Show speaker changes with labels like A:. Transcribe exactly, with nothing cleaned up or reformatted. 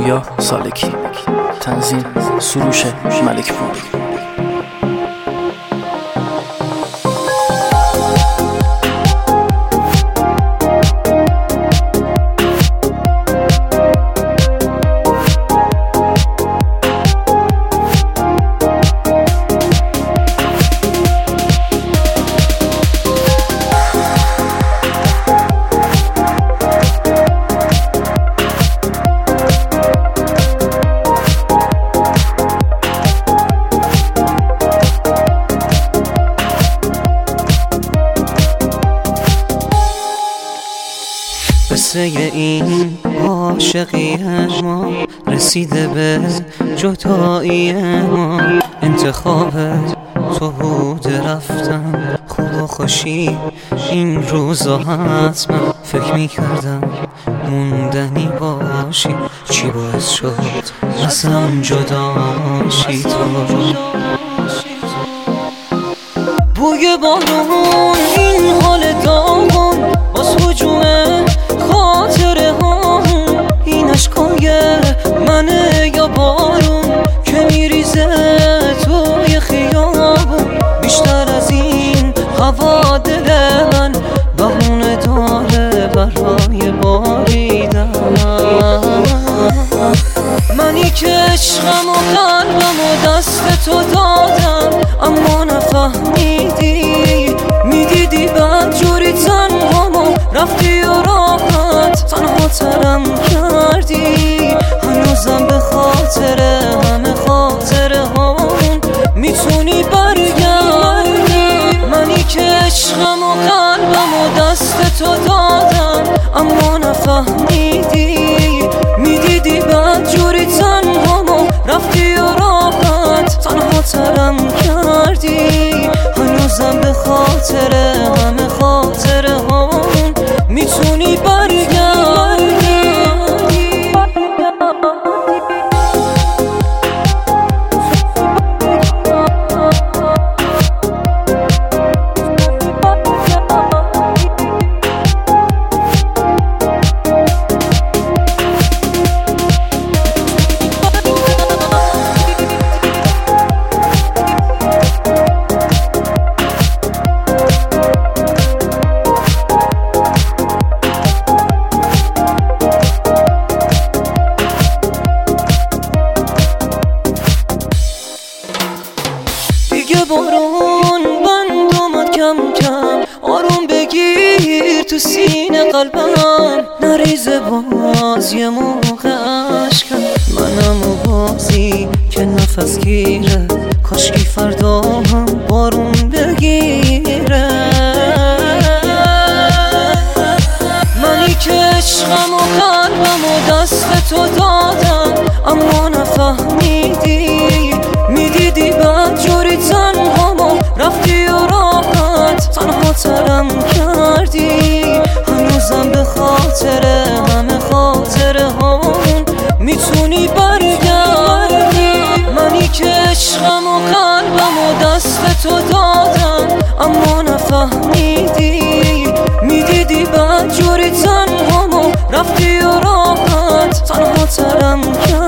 A: پویا سالکی، تنظیم سروش ملکپور.
B: قصه این عاشقی ما رسیده به جدایی ما، انتخابت تو بود رفتم، خوب و خوشی این روزا حتما فکر میکردم موندنی باشی، چی باعث شد ازم جداشی تو. بوی بارون این حال داغون باز هجومه خاطره ها، این عشقای منه یا بارون که میریزه توی خیابون، بیشتر از این هوا دل من بهونه داره برای باریدن. منی که عشقم و قلبم و دست تو دادم اما نفهمیدی، میدیدی بدجوری تنهامو رفتی و راحت تنها ترم کردی، هنوزم به خاطر همه خاطره هامون میتونی برگردی. منی که عشقم و قلبم و دست تو دادم اما نفهمیدی، میدیدی بدجوری تنهامو رفتی و راحت تنها ترم کردی، هنوزم به خاطر همه خاطره هامون میتونی برگردی. دیگه بارون بند اومد کم کم، آروم بگیر تو سینه قلبم، نریزه باز یه موقع عشقم، منم و بازی که نفس گیره، کاشکی فردا هم بارون بگیره. منی که عشقم و قلبم و دست تو دادم اما نفهمیدی، میدیدی بدجوری تنهامو رفتی و راحت تنها ترم کردی، هنوزم به خاطر همه خاطره هامون میتونی برگردی. منی که عشقم و قلبم و دست تو دادم اما نفهمیدی، میدیدی بدجوری تنهامو رفتی و راحت تنها ترم کردی.